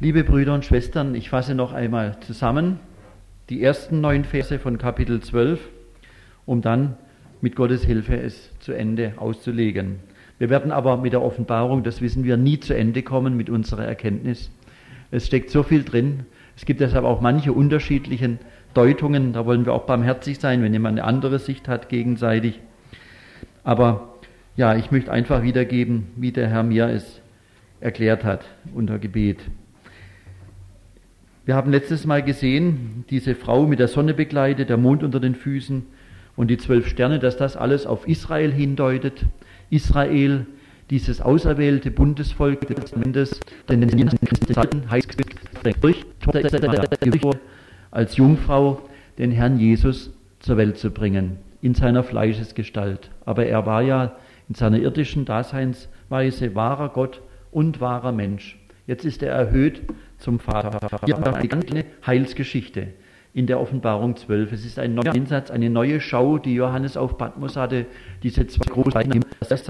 Liebe Brüder und Schwestern, ich fasse noch einmal zusammen die ersten 9 Verse von Kapitel 12, um dann mit Gottes Hilfe es zu Ende auszulegen. Wir werden aber mit der Offenbarung, das wissen wir, nie zu Ende kommen mit unserer Erkenntnis. Es steckt so viel drin. Es gibt deshalb auch manche unterschiedlichen Deutungen. Da wollen wir auch barmherzig sein, wenn jemand eine andere Sicht hat gegenseitig. Aber ja, ich möchte einfach wiedergeben, wie der Herr mir es erklärt hat unter Gebet. Wir haben letztes Mal gesehen, diese Frau mit der Sonne begleitet, der Mond unter den Füßen und die 12 Sterne, dass das alles auf Israel hindeutet. Israel, dieses auserwählte Bundesvolk des Landes, denn in den Zeiten heißt es, als Jungfrau den Herrn Jesus zur Welt zu bringen, in seiner Fleischesgestalt. Aber er war ja in seiner irdischen Daseinsweise wahrer Gott und wahrer Mensch. Jetzt ist er erhöht zum Vater. Hier haben wir eine ganze Heilsgeschichte in der Offenbarung 12. Es ist ein neuer Einsatz, eine neue Schau, die Johannes auf Patmos hatte, diese 2 großen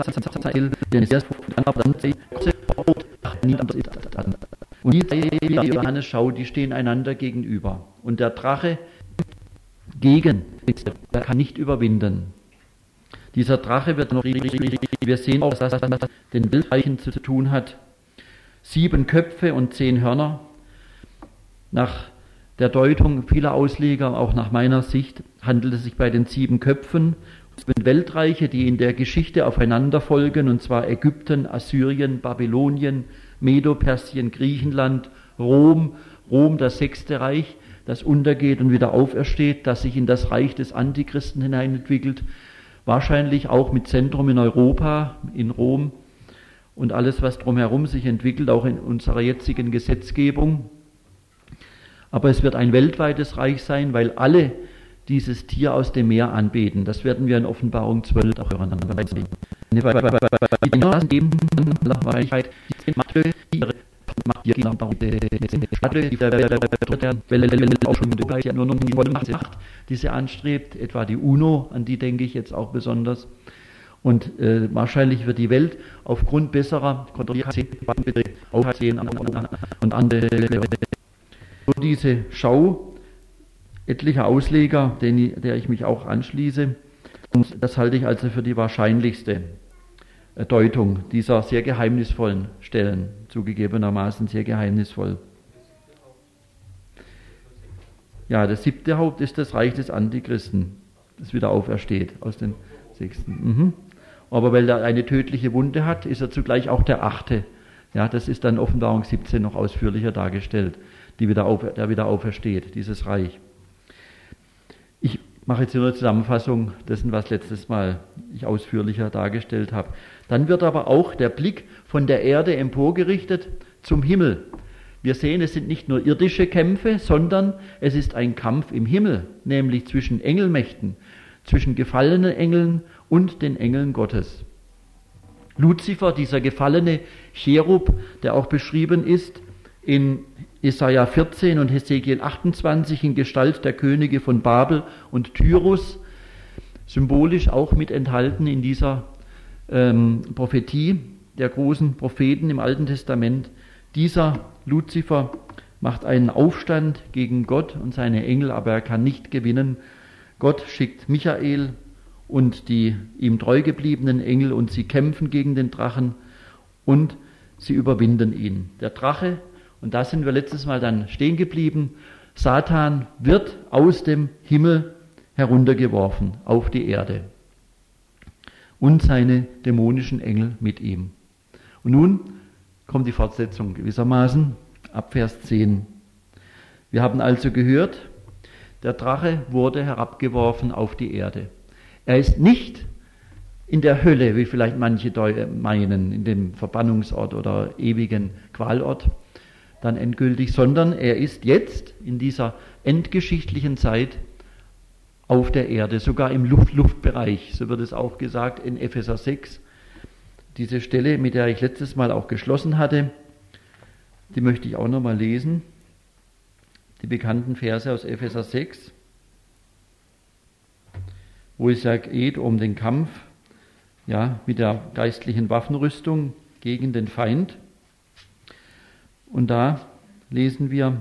und die Johannes Schau, die stehen einander gegenüber. Und der Drache gegen, der kann nicht überwinden. Dieser Drache wird noch, wir sehen auch, dass das mit den Bildreichen zu tun hat. 7 Köpfe und 10 Hörner. Nach der Deutung vieler Ausleger, auch nach meiner Sicht, handelt es sich bei den 7 Köpfen um Weltreiche, die in der Geschichte aufeinander folgen, und zwar Ägypten, Assyrien, Babylonien, Medo-Persien, Griechenland, Rom, das 6. Reich, das untergeht und wieder aufersteht, das sich in das Reich des Antichristen hineinentwickelt, wahrscheinlich auch mit Zentrum in Europa, in Rom, und alles, was drumherum sich entwickelt, auch in unserer jetzigen Gesetzgebung. Aber es wird ein weltweites Reich sein, weil alle dieses Tier aus dem Meer anbeten. Das werden wir in Offenbarung 12 auch hören. Diese anstrebt, etwa die UNO, an die denke ich jetzt auch besonders. Und wahrscheinlich wird die Welt aufgrund besserer aufsehen und andere. Diese Schau etlicher Ausleger, der ich mich auch anschließe, und das halte ich also für die wahrscheinlichste Deutung dieser sehr geheimnisvollen Stellen, zugegebenermaßen sehr geheimnisvoll. Ja, das 7. Haupt ist das Reich des Antichristen, das wieder aufersteht aus dem 6. Aber weil er eine tödliche Wunde hat, ist er zugleich auch der 8. Ja, das ist dann Offenbarung 17 noch ausführlicher dargestellt, der wieder aufersteht, dieses Reich. Ich mache jetzt nur eine Zusammenfassung dessen, was letztes Mal ich ausführlicher dargestellt habe. Dann wird aber auch der Blick von der Erde emporgerichtet zum Himmel. Wir sehen, es sind nicht nur irdische Kämpfe, sondern es ist ein Kampf im Himmel, nämlich zwischen Engelmächten, zwischen gefallenen Engeln und den Engeln Gottes. Luzifer, dieser gefallene Cherub, der auch beschrieben ist in Jesaja 14 und Hesekiel 28 in Gestalt der Könige von Babel und Tyrus, symbolisch auch mit enthalten in dieser Prophetie der großen Propheten im Alten Testament. Dieser Luzifer macht einen Aufstand gegen Gott und seine Engel, aber er kann nicht gewinnen. Gott schickt Michael und die ihm treu gebliebenen Engel und sie kämpfen gegen den Drachen und sie überwinden ihn. Der Drache, und da sind wir letztes Mal dann stehen geblieben, Satan wird aus dem Himmel heruntergeworfen auf die Erde und seine dämonischen Engel mit ihm. Und nun kommt die Fortsetzung gewissermaßen ab Vers 10. Wir haben also gehört, der Drache wurde herabgeworfen auf die Erde. Er ist nicht in der Hölle, wie vielleicht manche meinen, in dem Verbannungsort oder ewigen Qualort, dann endgültig, sondern er ist jetzt in dieser endgeschichtlichen Zeit auf der Erde, sogar im Luftbereich, so wird es auch gesagt in Epheser 6. Diese Stelle, mit der ich letztes Mal auch geschlossen hatte, die möchte ich auch nochmal lesen. Die bekannten Verse aus Epheser 6, wo es ja geht um den Kampf mit der geistlichen Waffenrüstung gegen den Feind. Und da lesen wir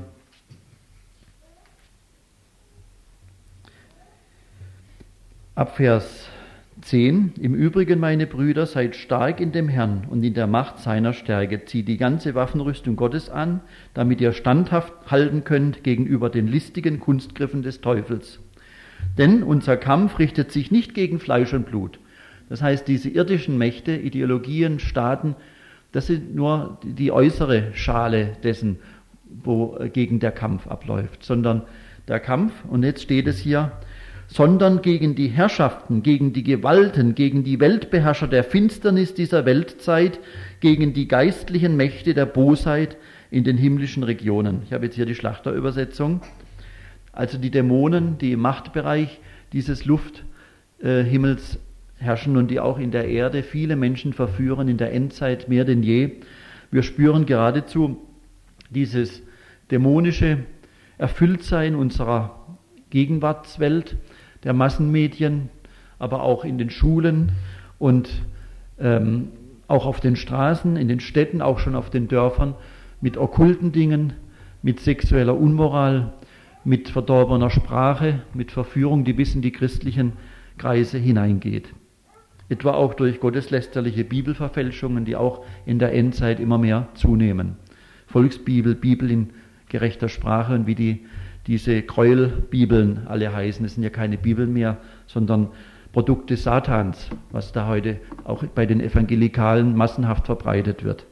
ab Vers 10. Im Übrigen, meine Brüder, seid stark in dem Herrn und in der Macht seiner Stärke. Zieht die ganze Waffenrüstung Gottes an, damit ihr standhaft halten könnt gegenüber den listigen Kunstgriffen des Teufels. Denn unser Kampf richtet sich nicht gegen Fleisch und Blut. Das heißt, diese irdischen Mächte, Ideologien, Staaten, das sind nur die äußere Schale dessen, wogegen der Kampf abläuft. Sondern der Kampf, und jetzt steht es hier, sondern gegen die Herrschaften, gegen die Gewalten, gegen die Weltbeherrscher der Finsternis dieser Weltzeit, gegen die geistlichen Mächte der Bosheit in den himmlischen Regionen. Ich habe jetzt hier die Schlachterübersetzung. Also die Dämonen, die im Machtbereich dieses Lufthimmels herrschen und die auch in der Erde viele Menschen verführen, in der Endzeit mehr denn je. Wir spüren geradezu dieses dämonische Erfülltsein unserer Gegenwartswelt, der Massenmedien, aber auch in den Schulen und auch auf den Straßen, in den Städten, auch schon auf den Dörfern, mit okkulten Dingen, mit sexueller Unmoral, mit verdorbener Sprache, mit Verführung, die bis in die christlichen Kreise hineingeht. Etwa auch durch gotteslästerliche Bibelverfälschungen, die auch in der Endzeit immer mehr zunehmen. Volksbibel, Bibel in gerechter Sprache und wie diese Gräuelbibeln alle heißen. Es sind ja keine Bibeln mehr, sondern Produkte Satans, was da heute auch bei den Evangelikalen massenhaft verbreitet wird.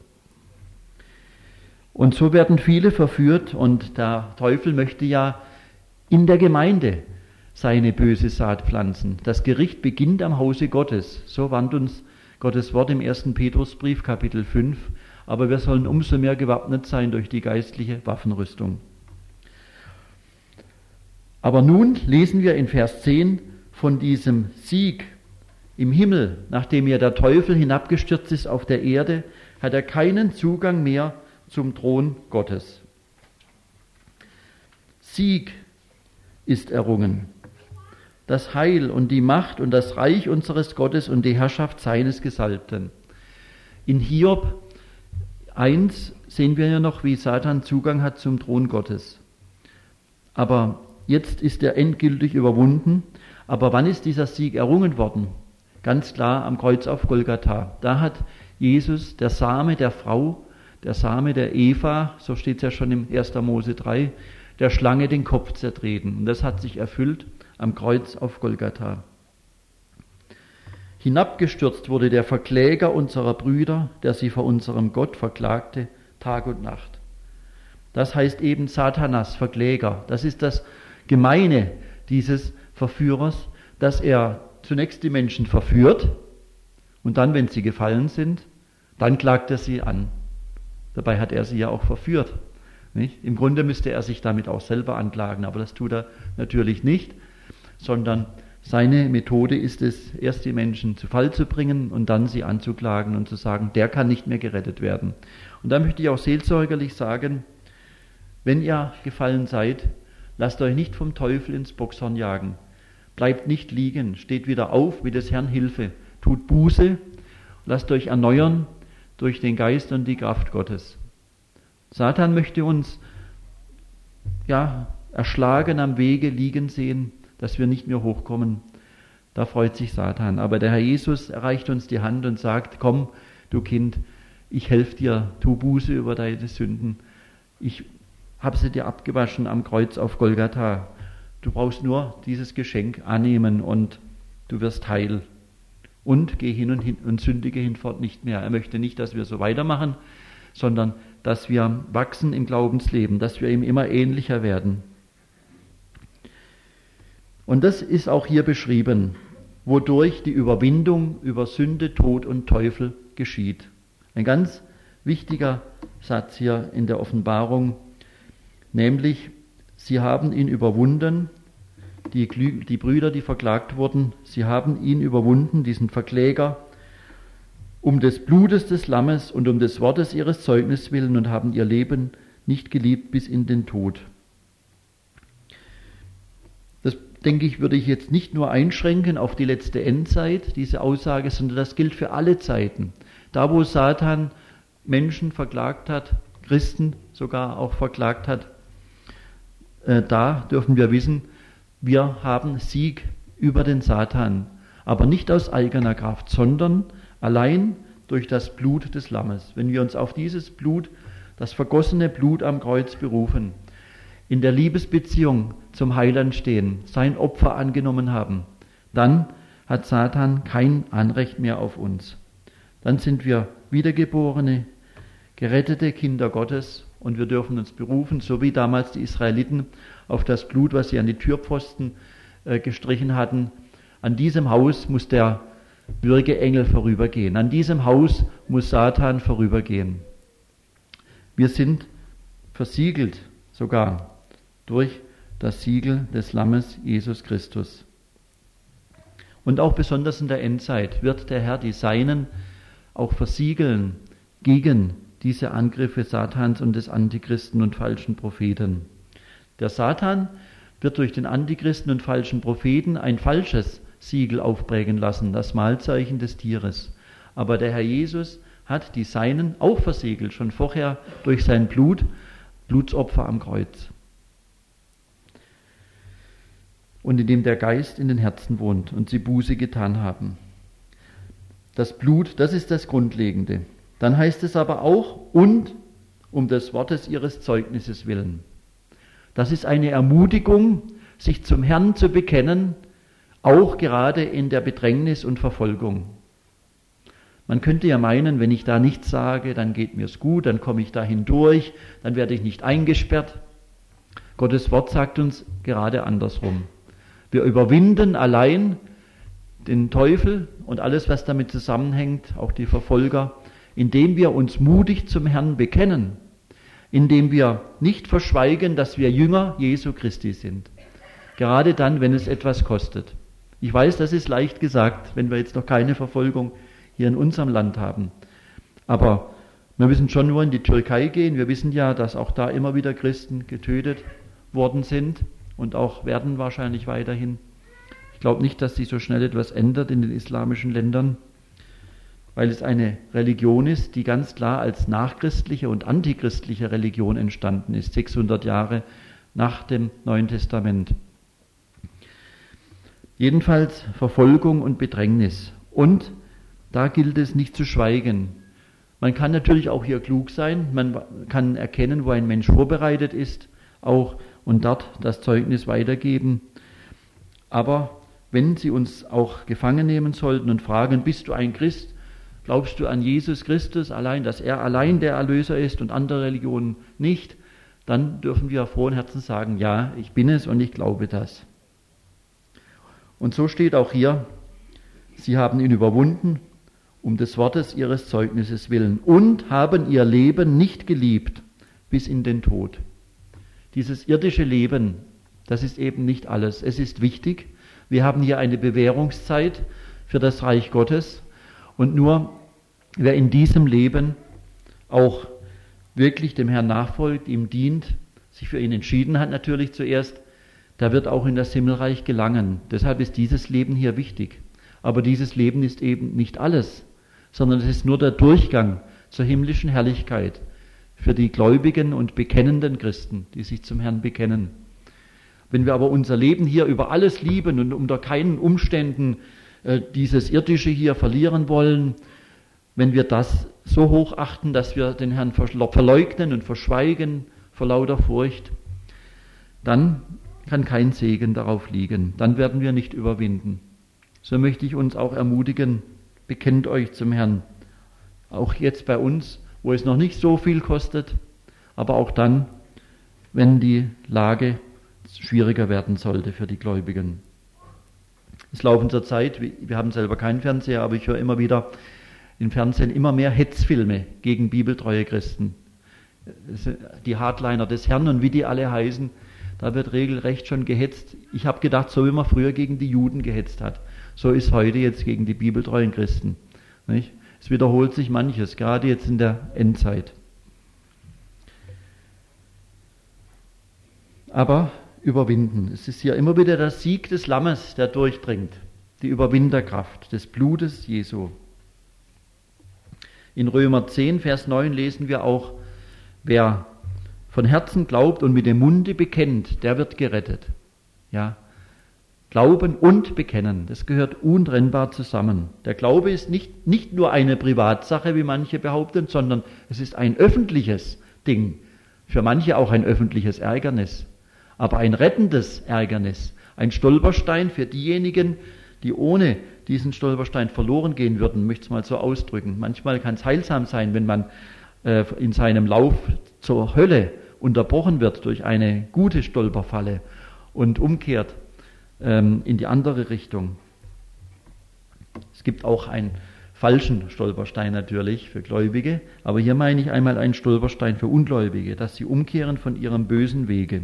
Und so werden viele verführt und der Teufel möchte ja in der Gemeinde seine böse Saat pflanzen. Das Gericht beginnt am Hause Gottes. So warnt uns Gottes Wort im 1. Petrusbrief, Kapitel 5. Aber wir sollen umso mehr gewappnet sein durch die geistliche Waffenrüstung. Aber nun lesen wir in Vers 10 von diesem Sieg im Himmel. Nachdem ja der Teufel hinabgestürzt ist auf der Erde, hat er keinen Zugang mehr zum Thron Gottes. Sieg ist errungen. Das Heil und die Macht und das Reich unseres Gottes und die Herrschaft seines Gesalbten. In Hiob 1 sehen wir ja noch, wie Satan Zugang hat zum Thron Gottes. Aber jetzt ist er endgültig überwunden. Aber wann ist dieser Sieg errungen worden? Ganz klar am Kreuz auf Golgatha. Da hat Jesus, der Same der Frau, der Same der Eva, so steht es ja schon im 1. Mose 3, der Schlange den Kopf zertreten. Und das hat sich erfüllt am Kreuz auf Golgatha. Hinabgestürzt wurde der Verkläger unserer Brüder, der sie vor unserem Gott verklagte, Tag und Nacht. Das heißt eben Satanas, Verkläger. Das ist das Gemeine dieses Verführers, dass er zunächst die Menschen verführt und dann, wenn sie gefallen sind, dann klagt er sie an. Dabei hat er sie ja auch verführt. Nicht? Im Grunde müsste er sich damit auch selber anklagen, aber das tut er natürlich nicht, sondern seine Methode ist es, erst die Menschen zu Fall zu bringen und dann sie anzuklagen und zu sagen, der kann nicht mehr gerettet werden. Und da möchte ich auch seelsorgerlich sagen, wenn ihr gefallen seid, lasst euch nicht vom Teufel ins Bockshorn jagen. Bleibt nicht liegen, steht wieder auf mit des Herrn Hilfe. Tut Buße, lasst euch erneuern durch den Geist und die Kraft Gottes. Satan möchte uns erschlagen am Wege liegen sehen, dass wir nicht mehr hochkommen. Da freut sich Satan. Aber der Herr Jesus erreicht uns die Hand und sagt, komm, du Kind, ich helfe dir, tu Buße über deine Sünden. Ich habe sie dir abgewaschen am Kreuz auf Golgatha. Du brauchst nur dieses Geschenk annehmen und du wirst heil. Und geh hin und sündige hinfort nicht mehr. Er möchte nicht, dass wir so weitermachen, sondern dass wir wachsen im Glaubensleben, dass wir ihm immer ähnlicher werden. Und das ist auch hier beschrieben, wodurch die Überwindung über Sünde, Tod und Teufel geschieht. Ein ganz wichtiger Satz hier in der Offenbarung, nämlich, sie haben ihn überwunden, die Brüder, die verklagt wurden, sie haben ihn überwunden, diesen Verkläger, um des Blutes des Lammes und um des Wortes ihres Zeugnisses willen und haben ihr Leben nicht geliebt bis in den Tod. Das, denke ich, würde ich jetzt nicht nur einschränken auf die letzte Endzeit, diese Aussage, sondern das gilt für alle Zeiten. Da, wo Satan Menschen verklagt hat, Christen sogar auch verklagt hat, da dürfen wir wissen, wir haben Sieg über den Satan, aber nicht aus eigener Kraft, sondern allein durch das Blut des Lammes. Wenn wir uns auf dieses Blut, das vergossene Blut am Kreuz berufen, in der Liebesbeziehung zum Heiland stehen, sein Opfer angenommen haben, dann hat Satan kein Anrecht mehr auf uns. Dann sind wir wiedergeborene, gerettete Kinder Gottes und wir dürfen uns berufen, so wie damals die Israeliten, auf das Blut, was sie an die Türpfosten gestrichen hatten. An diesem Haus muss der Würgeengel vorübergehen. An diesem Haus muss Satan vorübergehen. Wir sind versiegelt sogar durch das Siegel des Lammes Jesus Christus. Und auch besonders in der Endzeit wird der Herr die Seinen auch versiegeln gegen diese Angriffe Satans und des Antichristen und falschen Propheten. Der Satan wird durch den Antichristen und falschen Propheten ein falsches Siegel aufprägen lassen, das Mahlzeichen des Tieres. Aber der Herr Jesus hat die Seinen auch versiegelt, schon vorher durch sein Blutsopfer am Kreuz. Und indem der Geist in den Herzen wohnt und sie Buße getan haben. Das Blut, das ist das Grundlegende. Dann heißt es aber auch, und um des Wortes ihres Zeugnisses willen. Das ist eine Ermutigung, sich zum Herrn zu bekennen, auch gerade in der Bedrängnis und Verfolgung. Man könnte ja meinen, wenn ich da nichts sage, dann geht mir's gut, dann komme ich da hindurch, dann werde ich nicht eingesperrt. Gottes Wort sagt uns gerade andersrum. Wir überwinden allein den Teufel und alles, was damit zusammenhängt, auch die Verfolger, indem wir uns mutig zum Herrn bekennen, indem wir nicht verschweigen, dass wir Jünger Jesu Christi sind. Gerade dann, wenn es etwas kostet. Ich weiß, das ist leicht gesagt, wenn wir jetzt noch keine Verfolgung hier in unserem Land haben. Aber wir müssen schon nur in die Türkei gehen. Wir wissen ja, dass auch da immer wieder Christen getötet worden sind und auch werden wahrscheinlich weiterhin. Ich glaube nicht, dass sich so schnell etwas ändert in den islamischen Ländern, weil es eine Religion ist, die ganz klar als nachchristliche und antichristliche Religion entstanden ist, 600 Jahre nach dem Neuen Testament. Jedenfalls Verfolgung und Bedrängnis. Und da gilt es nicht zu schweigen. Man kann natürlich auch hier klug sein, man kann erkennen, wo ein Mensch vorbereitet ist, auch und dort das Zeugnis weitergeben. Aber wenn sie uns auch gefangen nehmen sollten und fragen, bist du ein Christ? Glaubst du an Jesus Christus allein, dass er allein der Erlöser ist und andere Religionen nicht? Dann dürfen wir frohen Herzens sagen, ja, ich bin es und ich glaube das. Und so steht auch hier, sie haben ihn überwunden, um des Wortes ihres Zeugnisses willen und haben ihr Leben nicht geliebt bis in den Tod. Dieses irdische Leben, das ist eben nicht alles. Es ist wichtig. Wir haben hier eine Bewährungszeit für das Reich Gottes und nur wer in diesem Leben auch wirklich dem Herrn nachfolgt, ihm dient, sich für ihn entschieden hat natürlich zuerst, der wird auch in das Himmelreich gelangen. Deshalb ist dieses Leben hier wichtig. Aber dieses Leben ist eben nicht alles, sondern es ist nur der Durchgang zur himmlischen Herrlichkeit für die gläubigen und bekennenden Christen, die sich zum Herrn bekennen. Wenn wir aber unser Leben hier über alles lieben und unter keinen Umständen dieses Irdische hier verlieren wollen, wenn wir das so hoch achten, dass wir den Herrn verleugnen und verschweigen vor lauter Furcht, dann kann kein Segen darauf liegen. Dann werden wir nicht überwinden. So möchte ich uns auch ermutigen, bekennt euch zum Herrn. Auch jetzt bei uns, wo es noch nicht so viel kostet, aber auch dann, wenn die Lage schwieriger werden sollte für die Gläubigen. Es laufen zurzeit, wir haben selber keinen Fernseher, aber ich höre immer wieder im Fernsehen immer mehr Hetzfilme gegen bibeltreue Christen. Die Hardliner des Herrn und wie die alle heißen, da wird regelrecht schon gehetzt. Ich habe gedacht, so wie man früher gegen die Juden gehetzt hat, so ist heute jetzt gegen die bibeltreuen Christen. Nicht? Es wiederholt sich manches, gerade jetzt in der Endzeit. Aber überwinden. Es ist hier immer wieder der Sieg des Lammes, der durchdringt. Die Überwinderkraft des Blutes Jesu. In Römer 10, Vers 9 lesen wir auch, wer von Herzen glaubt und mit dem Munde bekennt, der wird gerettet. Ja. Glauben und Bekennen, das gehört untrennbar zusammen. Der Glaube ist nicht nur eine Privatsache, wie manche behaupten, sondern es ist ein öffentliches Ding. Für manche auch ein öffentliches Ärgernis. Aber ein rettendes Ärgernis, ein Stolperstein für diejenigen, die ohne diesen Stolperstein verloren gehen würden, möchte ich es mal so ausdrücken. Manchmal kann es heilsam sein, wenn man in seinem Lauf zur Hölle unterbrochen wird durch eine gute Stolperfalle und umkehrt in die andere Richtung. Es gibt auch einen falschen Stolperstein natürlich für Gläubige, aber hier meine ich einmal einen Stolperstein für Ungläubige, dass sie umkehren von ihrem bösen Wege.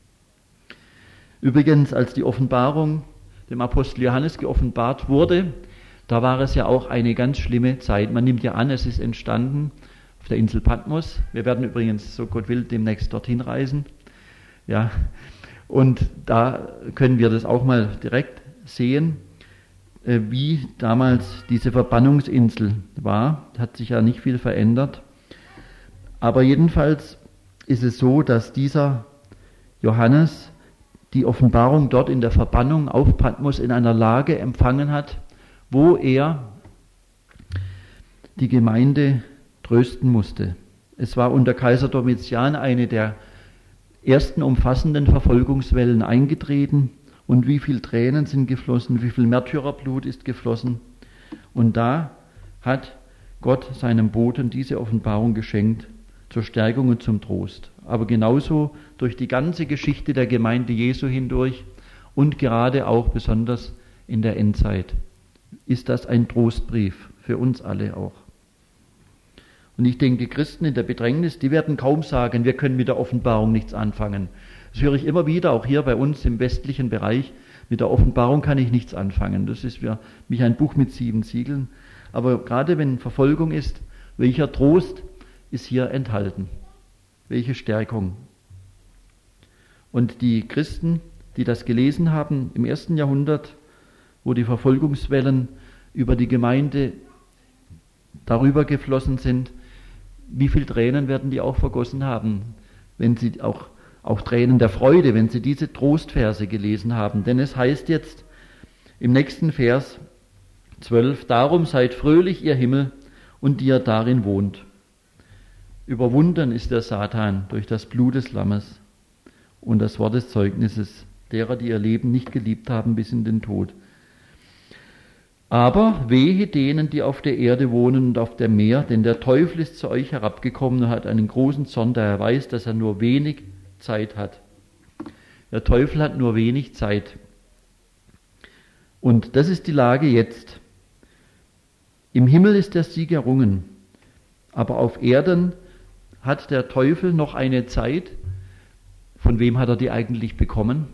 Übrigens, als die Offenbarung dem Apostel Johannes geoffenbart wurde, da war es ja auch eine ganz schlimme Zeit. Man nimmt ja an, es ist entstanden auf der Insel Patmos. Wir werden übrigens, so Gott will, demnächst dorthin reisen. Ja, und da können wir das auch mal direkt sehen, wie damals diese Verbannungsinsel war. Hat sich ja nicht viel verändert. Aber jedenfalls ist es so, dass dieser Johannes die Offenbarung dort in der Verbannung auf Patmos in einer Lage empfangen hat, wo er die Gemeinde trösten musste. Es war unter Kaiser Domitian eine der ersten umfassenden Verfolgungswellen eingetreten und wie viel Tränen sind geflossen, wie viel Märtyrerblut ist geflossen. Und da hat Gott seinem Boten diese Offenbarung geschenkt zur Stärkung und zum Trost. Aber genauso durch die ganze Geschichte der Gemeinde Jesu hindurch und gerade auch besonders in der Endzeit ist das ein Trostbrief für uns alle auch. Und ich denke, Christen in der Bedrängnis, die werden kaum sagen, wir können mit der Offenbarung nichts anfangen. Das höre ich immer wieder, auch hier bei uns im westlichen Bereich. Mit der Offenbarung kann ich nichts anfangen. Das ist für mich ein Buch mit 7 Siegeln. Aber gerade wenn Verfolgung ist, welcher Trost ist hier enthalten? Welche Stärkung? Und die Christen, die das gelesen haben im 1. Jahrhundert, wo die Verfolgungswellen über die Gemeinde darüber geflossen sind, wie viel Tränen werden die auch vergossen haben, wenn sie auch Tränen der Freude, wenn sie diese Trostverse gelesen haben. Denn es heißt jetzt im nächsten Vers 12, darum seid fröhlich, ihr Himmel, und die ihr darin wohnt. Überwunden ist der Satan durch das Blut des Lammes und das Wort des Zeugnisses derer, die ihr Leben nicht geliebt haben bis in den Tod. Aber wehe denen, die auf der Erde wohnen und auf dem Meer, denn der Teufel ist zu euch herabgekommen und hat einen großen Zorn, da er weiß, dass er nur wenig Zeit hat. Der Teufel hat nur wenig Zeit. Und das ist die Lage jetzt. Im Himmel ist der Sieg errungen, aber auf Erden hat der Teufel noch eine Zeit. Von wem hat er die eigentlich bekommen?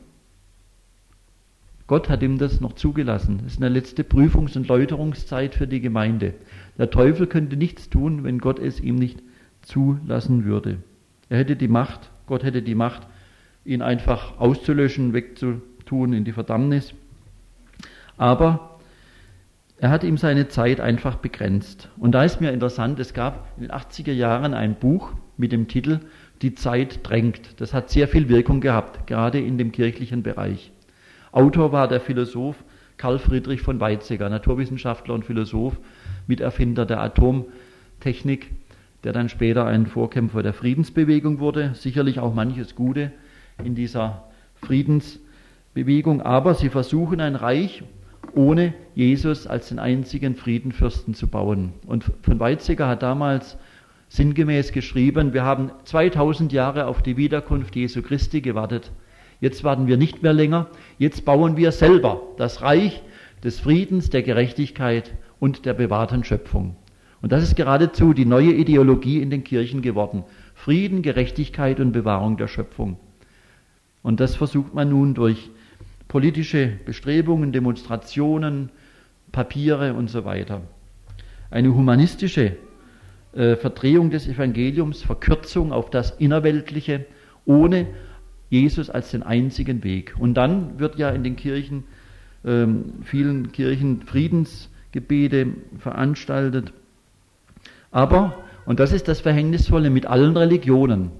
Gott hat ihm das noch zugelassen. Das ist eine letzte Prüfungs- und Läuterungszeit für die Gemeinde. Der Teufel könnte nichts tun, wenn Gott es ihm nicht zulassen würde. Er hätte die Macht, Gott hätte die Macht, ihn einfach auszulöschen, wegzutun in die Verdammnis. Aber er hat ihm seine Zeit einfach begrenzt. Und da ist mir interessant, es gab in den 80er Jahren ein Buch mit dem Titel Die Zeit drängt. Das hat sehr viel Wirkung gehabt, gerade in dem kirchlichen Bereich. Autor war der Philosoph Karl Friedrich von Weizsäcker, Naturwissenschaftler und Philosoph, Miterfinder der Atomtechnik, der dann später ein Vorkämpfer der Friedensbewegung wurde. Sicherlich auch manches Gute in dieser Friedensbewegung, aber sie versuchen ein Reich ohne Jesus als den einzigen Friedenfürsten zu bauen. Und von Weizsäcker hat damals sinngemäß geschrieben, wir haben 2000 Jahre auf die Wiederkunft Jesu Christi gewartet. Jetzt warten wir nicht mehr länger, jetzt bauen wir selber das Reich des Friedens, der Gerechtigkeit und der bewahrten Schöpfung. Und das ist geradezu die neue Ideologie in den Kirchen geworden. Frieden, Gerechtigkeit und Bewahrung der Schöpfung. Und das versucht man nun durch politische Bestrebungen, Demonstrationen, Papiere und so weiter. Eine humanistische Verdrehung des Evangeliums, Verkürzung auf das Innerweltliche, ohne Jesus als den einzigen Weg. Und dann wird ja in den Kirchen, vielen Kirchen Friedensgebete veranstaltet. Aber, und das ist das Verhängnisvolle mit allen Religionen,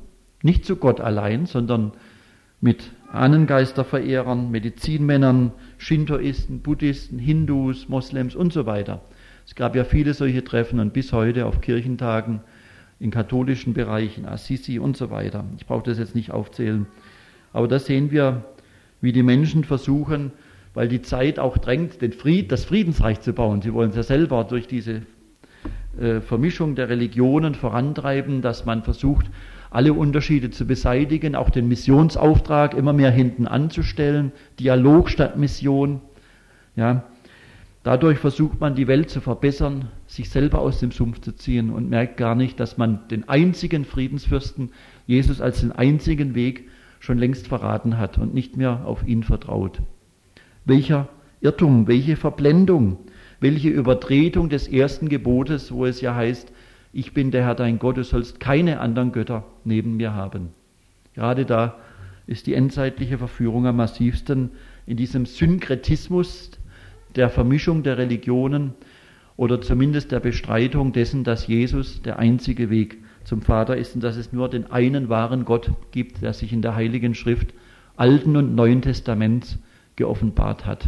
Nicht zu Gott allein, sondern mit Ahnengeisterverehrern, Medizinmännern, Shintoisten, Buddhisten, Hindus, Moslems und so weiter. Es gab ja viele solche Treffen und bis heute auf Kirchentagen in katholischen Bereichen, Assisi und so weiter. Ich brauche das jetzt nicht aufzählen. Aber da sehen wir, wie die Menschen versuchen, weil die Zeit auch drängt, das Friedensreich zu bauen. Sie wollen es ja selber durch diese Vermischung der Religionen vorantreiben, dass man versucht, alle Unterschiede zu beseitigen, auch den Missionsauftrag immer mehr hinten anzustellen, Dialog statt Mission. Ja, dadurch versucht man, die Welt zu verbessern, sich selber aus dem Sumpf zu ziehen und merkt gar nicht, dass man den einzigen Friedensfürsten, Jesus als den einzigen Weg, schon längst verraten hat und nicht mehr auf ihn vertraut. Welcher Irrtum, welche Verblendung, welche Übertretung des ersten Gebotes, wo es ja heißt, ich bin der Herr dein Gott, du sollst keine anderen Götter neben mir haben. Gerade da ist die endzeitliche Verführung am massivsten in diesem Synkretismus der Vermischung der Religionen oder zumindest der Bestreitung dessen, dass Jesus der einzige Weg zum Vater ist und dass es nur den einen wahren Gott gibt, der sich in der Heiligen Schrift Alten und Neuen Testaments geoffenbart hat.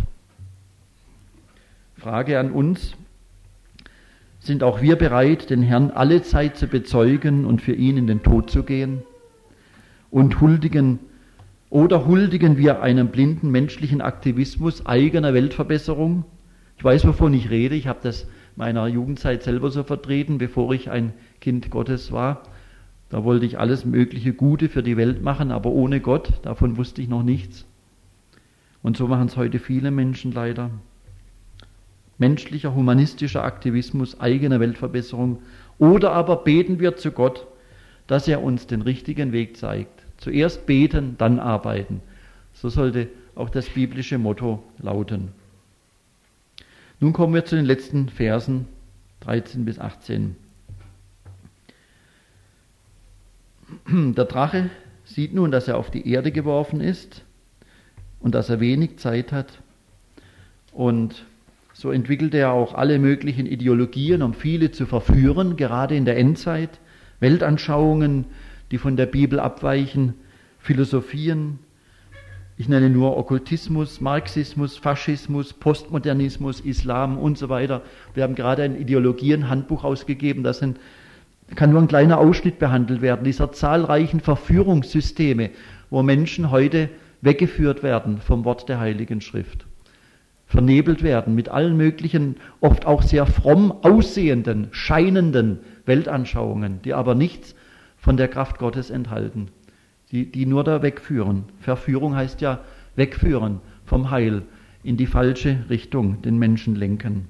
Frage an uns: Sind auch wir bereit, den Herrn alle Zeit zu bezeugen und für ihn in den Tod zu gehen? Und huldigen wir einem blinden menschlichen Aktivismus eigener Weltverbesserung? Ich weiß, wovon ich rede. Ich habe das meiner Jugendzeit selber so vertreten, bevor ich ein Kind Gottes war. Da wollte ich alles mögliche Gute für die Welt machen, aber ohne Gott, davon wusste ich noch nichts. Und so machen es heute viele Menschen leider. Menschlicher, humanistischer Aktivismus, eigene Weltverbesserung. Oder aber beten wir zu Gott, dass er uns den richtigen Weg zeigt. Zuerst beten, dann arbeiten. So sollte auch das biblische Motto lauten. Nun kommen wir zu den letzten Versen 13 bis 18. Der Drache sieht nun, dass er auf die Erde geworfen ist und dass er wenig Zeit hat. Und so entwickelte er auch alle möglichen Ideologien, um viele zu verführen, gerade in der Endzeit. Weltanschauungen, die von der Bibel abweichen, Philosophien. Ich nenne nur Okkultismus, Marxismus, Faschismus, Postmodernismus, Islam und so weiter. Wir haben gerade ein Ideologien-Handbuch ausgegeben, das kann nur ein kleiner Ausschnitt behandelt werden, dieser zahlreichen Verführungssysteme, wo Menschen heute weggeführt werden vom Wort der Heiligen Schrift. Vernebelt werden mit allen möglichen, oft auch sehr fromm aussehenden, scheinenden Weltanschauungen, die aber nichts von der Kraft Gottes enthalten, die nur da wegführen. Verführung heißt ja wegführen vom Heil in die falsche Richtung, den Menschen lenken.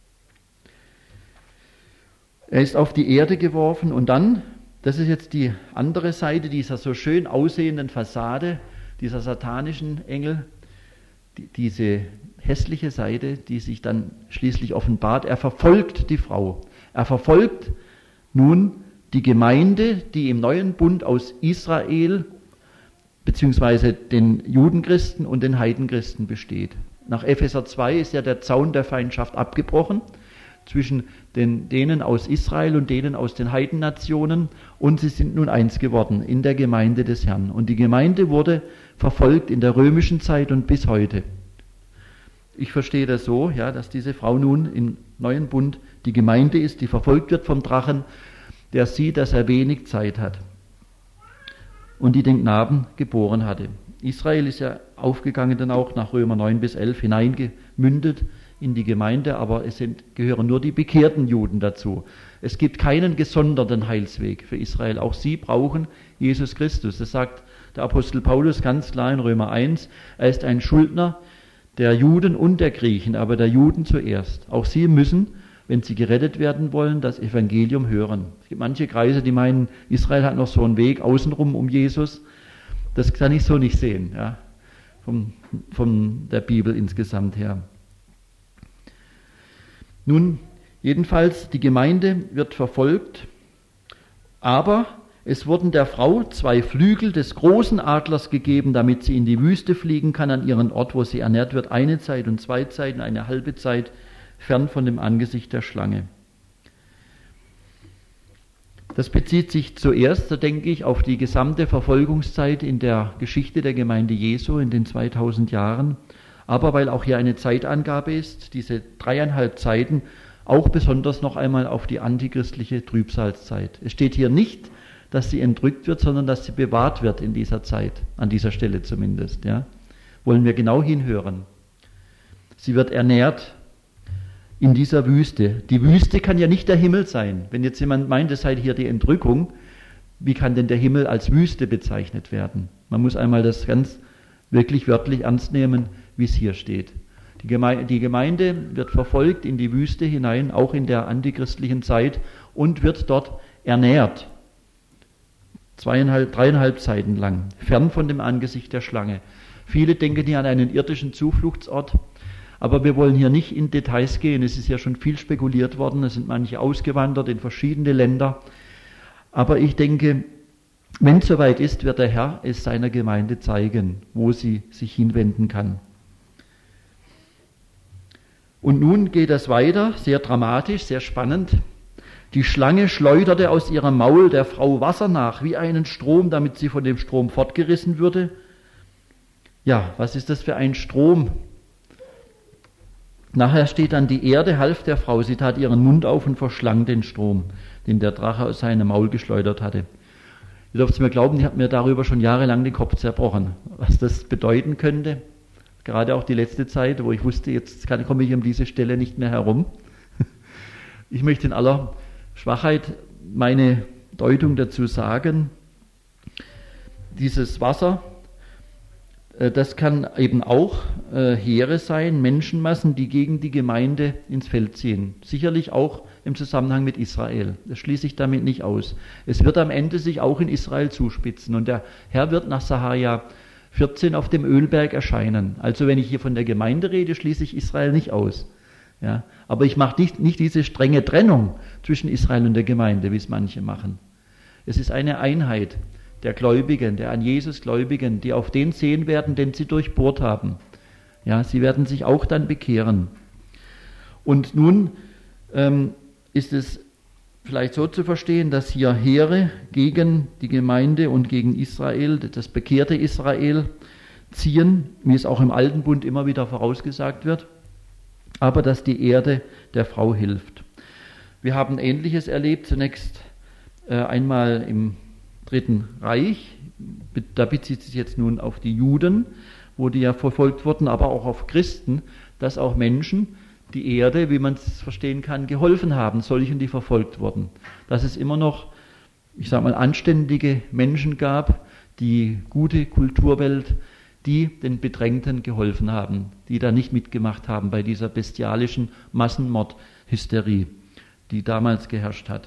Er ist auf die Erde geworfen und dann, das ist jetzt die andere Seite dieser so schön aussehenden Fassade, dieser satanischen Engel, diese hässliche Seite, die sich dann schließlich offenbart. Er verfolgt die Frau. Er verfolgt nun die Gemeinde, die im neuen Bund aus Israel beziehungsweise den Judenchristen und den Heidenchristen besteht. Nach Epheser 2 ist ja der Zaun der Feindschaft abgebrochen zwischen denen aus Israel und denen aus den Heidennationen und sie sind nun eins geworden in der Gemeinde des Herrn. Und die Gemeinde wurde verfolgt in der römischen Zeit und bis heute. Ich verstehe das so, ja, dass diese Frau nun im neuen Bund die Gemeinde ist, die verfolgt wird vom Drachen, der sieht, dass er wenig Zeit hat und die den Knaben geboren hatte. Israel ist ja aufgegangen dann auch nach Römer 9 bis 11 hineingemündet in die Gemeinde, aber gehören nur die bekehrten Juden dazu. Es gibt keinen gesonderten Heilsweg für Israel. Auch sie brauchen Jesus Christus. Das sagt der Apostel Paulus ganz klar in Römer 1. Er ist ein Schuldner der Juden und der Griechen, aber der Juden zuerst. Auch sie müssen, wenn sie gerettet werden wollen, das Evangelium hören. Es gibt manche Kreise, die meinen, Israel hat noch so einen Weg außenrum um Jesus. Das kann ich so nicht sehen, ja, von der Bibel insgesamt her. Nun, jedenfalls, die Gemeinde wird verfolgt, aber es wurden der Frau 2 Flügel des großen Adlers gegeben, damit sie in die Wüste fliegen kann, an ihren Ort, wo sie ernährt wird, 1 Zeit und 2 Zeiten, eine halbe Zeit, fern von dem Angesicht der Schlange. Das bezieht sich zuerst, so denke ich, auf die gesamte Verfolgungszeit in der Geschichte der Gemeinde Jesu in den 2000 Jahren, aber weil auch hier eine Zeitangabe ist, diese 3,5 Zeiten, auch besonders noch einmal auf die antichristliche Trübsalzeit. Es steht hier nicht, dass sie entrückt wird, sondern dass sie bewahrt wird in dieser Zeit, an dieser Stelle zumindest. Ja. Wollen wir genau hinhören. Sie wird ernährt in dieser Wüste. Die Wüste kann ja nicht der Himmel sein. Wenn jetzt jemand meint, es sei hier die Entrückung, wie kann denn der Himmel als Wüste bezeichnet werden? Man muss einmal das ganz wirklich wörtlich ernst nehmen, wie es hier steht. Die Gemeinde wird verfolgt in die Wüste hinein, auch in der antichristlichen Zeit, und wird dort ernährt. 3,5 Zeiten lang, fern von dem Angesicht der Schlange. Viele denken hier an einen irdischen Zufluchtsort, aber wir wollen hier nicht in Details gehen. Es ist ja schon viel spekuliert worden, es sind manche ausgewandert in verschiedene Länder. Aber ich denke, wenn es soweit ist, wird der Herr es seiner Gemeinde zeigen, wo sie sich hinwenden kann. Und nun geht es weiter, sehr dramatisch, sehr spannend. Die Schlange schleuderte aus ihrem Maul der Frau Wasser nach, wie einen Strom, damit sie von dem Strom fortgerissen würde. Ja, was ist das für ein Strom? Nachher steht dann, die Erde half der Frau, sie tat ihren Mund auf und verschlang den Strom, den der Drache aus seinem Maul geschleudert hatte. Ihr dürft es mir glauben, ich habe mir darüber schon jahrelang den Kopf zerbrochen, was das bedeuten könnte. Gerade auch die letzte Zeit, wo ich wusste, jetzt komme ich um diese Stelle nicht mehr herum. Ich möchte in aller Schwachheit meine Deutung dazu sagen. Dieses Wasser, das kann eben auch Heere sein, Menschenmassen, die gegen die Gemeinde ins Feld ziehen. Sicherlich auch im Zusammenhang mit Israel. Das schließe ich damit nicht aus. Es wird am Ende sich auch in Israel zuspitzen. Und der Herr wird nach Sacharja 14 auf dem Ölberg erscheinen. Also wenn ich hier von der Gemeinde rede, schließe ich Israel nicht aus. Ja, aber ich mache nicht diese strenge Trennung zwischen Israel und der Gemeinde, wie es manche machen. Es ist eine Einheit der Gläubigen, der an Jesus Gläubigen, die auf den sehen werden, den sie durchbohrt haben. Ja, sie werden sich auch dann bekehren. Und nun ist es vielleicht so zu verstehen, dass hier Heere gegen die Gemeinde und gegen Israel, das bekehrte Israel, ziehen, wie es auch im Alten Bund immer wieder vorausgesagt wird, aber dass die Erde der Frau hilft. Wir haben Ähnliches erlebt, zunächst einmal im Dritten Reich, da bezieht sich jetzt nun auf die Juden, wo die ja verfolgt wurden, aber auch auf Christen, dass auch Menschen die Erde, wie man es verstehen kann, geholfen haben, solchen, die verfolgt wurden. Dass es immer noch, ich sage mal, anständige Menschen gab, die gute Kulturwelt, die den Bedrängten geholfen haben, die da nicht mitgemacht haben bei dieser bestialischen Massenmordhysterie, die damals geherrscht hat.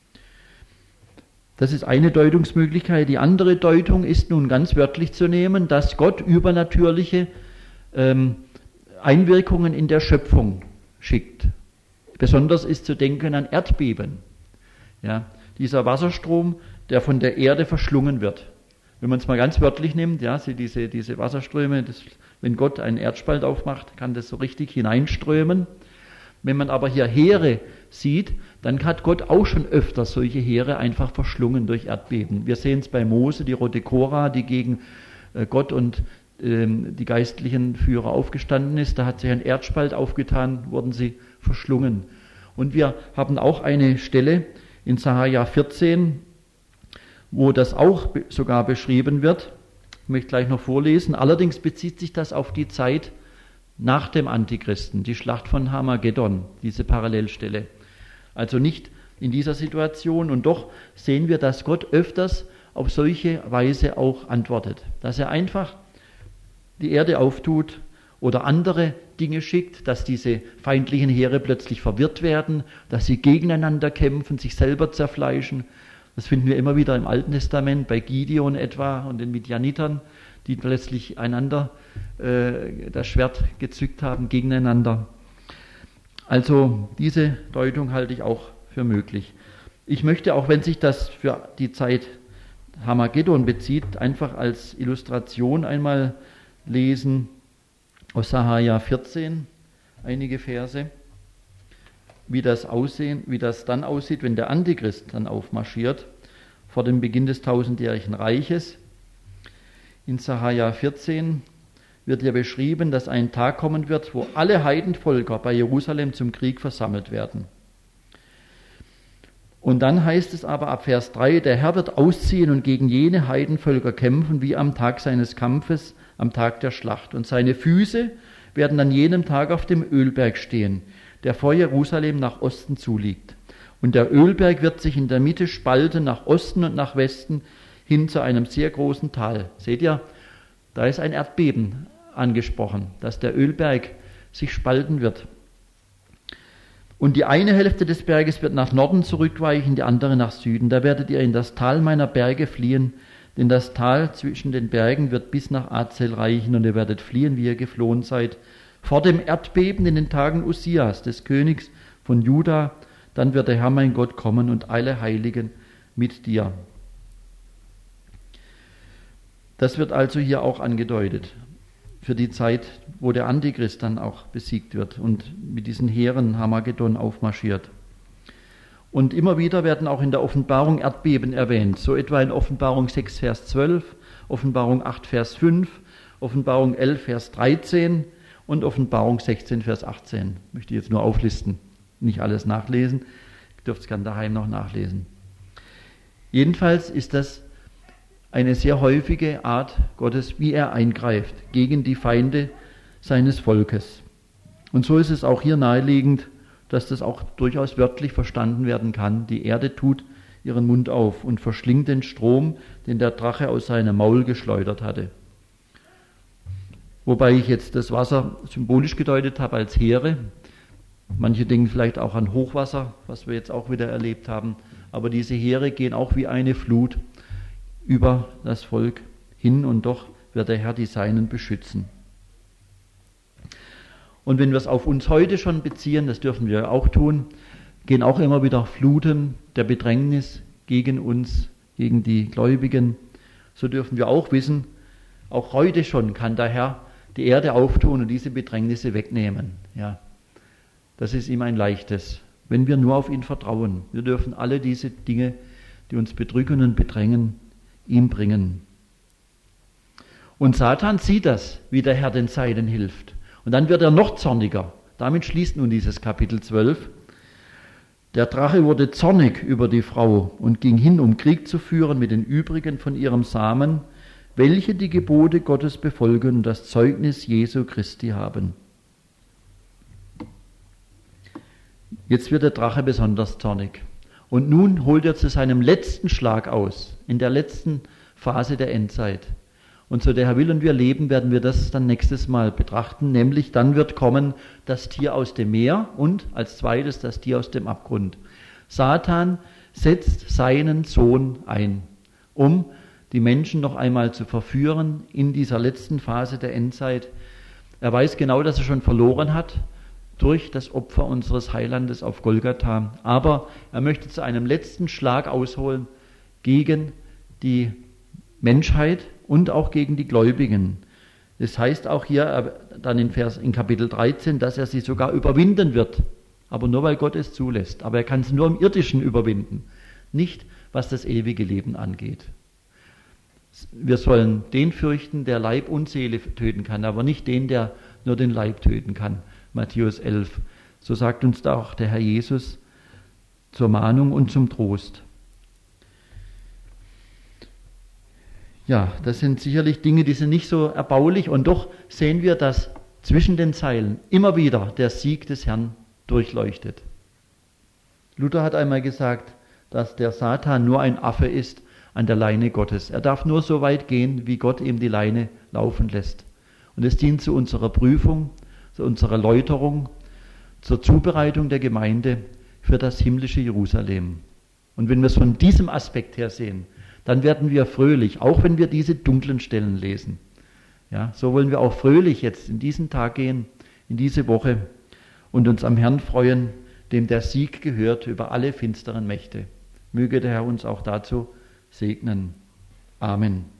Das ist eine Deutungsmöglichkeit. Die andere Deutung ist nun ganz wörtlich zu nehmen, dass Gott übernatürliche Einwirkungen in der Schöpfung schickt. Besonders ist zu denken an Erdbeben. Ja, dieser Wasserstrom, der von der Erde verschlungen wird. Wenn man es mal ganz wörtlich nimmt, ja, diese Wasserströme, wenn Gott einen Erdspalt aufmacht, kann das so richtig hineinströmen. Wenn man aber hier Heere sieht, dann hat Gott auch schon öfter solche Heere einfach verschlungen durch Erdbeben. Wir sehen es bei Mose, die Rote Kora, die gegen Gott und die geistlichen Führer aufgestanden ist. Da hat sich ein Erdspalt aufgetan, wurden sie verschlungen. Und wir haben auch eine Stelle in Sacharja 14, wo das auch sogar beschrieben wird. Ich möchte gleich noch vorlesen. Allerdings bezieht sich das auf die Zeit nach dem Antichristen, die Schlacht von Armageddon, diese Parallelstelle. Also nicht in dieser Situation. Und doch sehen wir, dass Gott öfters auf solche Weise auch antwortet. Dass er einfach die Erde auftut oder andere Dinge schickt, dass diese feindlichen Heere plötzlich verwirrt werden, dass sie gegeneinander kämpfen, sich selber zerfleischen. Das finden wir immer wieder im Alten Testament, bei Gideon etwa und den Midianitern, die plötzlich einander das Schwert gezückt haben, gegeneinander. Also diese Deutung halte ich auch für möglich. Ich möchte, auch wenn sich das für die Zeit Armageddon bezieht, einfach als Illustration einmal lesen aus Sacharja 14 einige Verse. wie das dann aussieht, wenn der Antichrist dann aufmarschiert, vor dem Beginn des tausendjährigen Reiches. In Sacharja 14 wird ja beschrieben, dass ein Tag kommen wird, wo alle Heidenvölker bei Jerusalem zum Krieg versammelt werden. Und dann heißt es aber ab Vers 3, der Herr wird ausziehen und gegen jene Heidenvölker kämpfen, wie am Tag seines Kampfes, am Tag der Schlacht. Und seine Füße werden an jenem Tag auf dem Ölberg stehen, der vor Jerusalem nach Osten zuliegt. Und der Ölberg wird sich in der Mitte spalten nach Osten und nach Westen hin zu einem sehr großen Tal. Seht ihr, da ist ein Erdbeben angesprochen, dass der Ölberg sich spalten wird. Und die eine Hälfte des Berges wird nach Norden zurückweichen, die andere nach Süden. Da werdet ihr in das Tal meiner Berge fliehen, denn das Tal zwischen den Bergen wird bis nach Azel reichen und ihr werdet fliehen, wie ihr geflohen seid. Vor dem Erdbeben in den Tagen Usias, des Königs von Juda, dann wird der Herr mein Gott kommen und alle Heiligen mit dir. Das wird also hier auch angedeutet, für die Zeit, wo der Antichrist dann auch besiegt wird und mit diesen Heeren Harmagedon aufmarschiert. Und immer wieder werden auch in der Offenbarung Erdbeben erwähnt, so etwa in Offenbarung 6, Vers 12, Offenbarung 8, Vers 5, Offenbarung 11, Vers 13 und Offenbarung 16, Vers 18. Möchte ich jetzt nur auflisten, nicht alles nachlesen, ihr dürft es gerne daheim noch nachlesen. Jedenfalls ist das eine sehr häufige Art Gottes, wie er eingreift gegen die Feinde seines Volkes. Und so ist es auch hier naheliegend, dass das auch durchaus wörtlich verstanden werden kann. Die Erde tut ihren Mund auf und verschlingt den Strom, den der Drache aus seinem Maul geschleudert hatte. Wobei ich jetzt das Wasser symbolisch gedeutet habe als Heere. Manche denken vielleicht auch an Hochwasser, was wir jetzt auch wieder erlebt haben. Aber diese Heere gehen auch wie eine Flut über das Volk hin und doch wird der Herr die Seinen beschützen. Und wenn wir es auf uns heute schon beziehen, das dürfen wir auch tun, gehen auch immer wieder Fluten der Bedrängnis gegen uns, gegen die Gläubigen. So dürfen wir auch wissen, auch heute schon kann der Herr die Erde auftun und diese Bedrängnisse wegnehmen. Ja, das ist ihm ein leichtes, wenn wir nur auf ihn vertrauen. Wir dürfen alle diese Dinge, die uns bedrücken und bedrängen, ihm bringen. Und Satan sieht das, wie der Herr den Seinen hilft. Und dann wird er noch zorniger. Damit schließt nun dieses Kapitel 12. Der Drache wurde zornig über die Frau und ging hin, um Krieg zu führen mit den übrigen von ihrem Samen, welche die Gebote Gottes befolgen und das Zeugnis Jesu Christi haben. Jetzt wird der Drache besonders zornig. Und nun holt er zu seinem letzten Schlag aus, in der letzten Phase der Endzeit. Und so der Herr will und wir leben, werden wir das dann nächstes Mal betrachten, nämlich dann wird kommen das Tier aus dem Meer und als zweites das Tier aus dem Abgrund. Satan setzt seinen Sohn ein, um die Menschen noch einmal zu verführen in dieser letzten Phase der Endzeit. Er weiß genau, dass er schon verloren hat durch das Opfer unseres Heilandes auf Golgatha. Aber er möchte zu einem letzten Schlag ausholen gegen die Menschheit und auch gegen die Gläubigen. Das heißt auch hier dann in Kapitel 13, dass er sie sogar überwinden wird. Aber nur weil Gott es zulässt. Aber er kann sie nur im Irdischen überwinden. Nicht, was das ewige Leben angeht. Wir sollen den fürchten, der Leib und Seele töten kann, aber nicht den, der nur den Leib töten kann. Matthäus 11. So sagt uns da auch der Herr Jesus zur Mahnung und zum Trost. Ja, das sind sicherlich Dinge, die sind nicht so erbaulich und doch sehen wir, dass zwischen den Zeilen immer wieder der Sieg des Herrn durchleuchtet. Luther hat einmal gesagt, dass der Satan nur ein Affe ist an der Leine Gottes. Er darf nur so weit gehen, wie Gott ihm die Leine laufen lässt. Und es dient zu unserer Prüfung, zu unserer Läuterung, zur Zubereitung der Gemeinde für das himmlische Jerusalem. Und wenn wir es von diesem Aspekt her sehen, dann werden wir fröhlich, auch wenn wir diese dunklen Stellen lesen. Ja, so wollen wir auch fröhlich jetzt in diesen Tag gehen, in diese Woche und uns am Herrn freuen, dem der Sieg gehört über alle finsteren Mächte. Möge der Herr uns auch dazu segnen. Amen.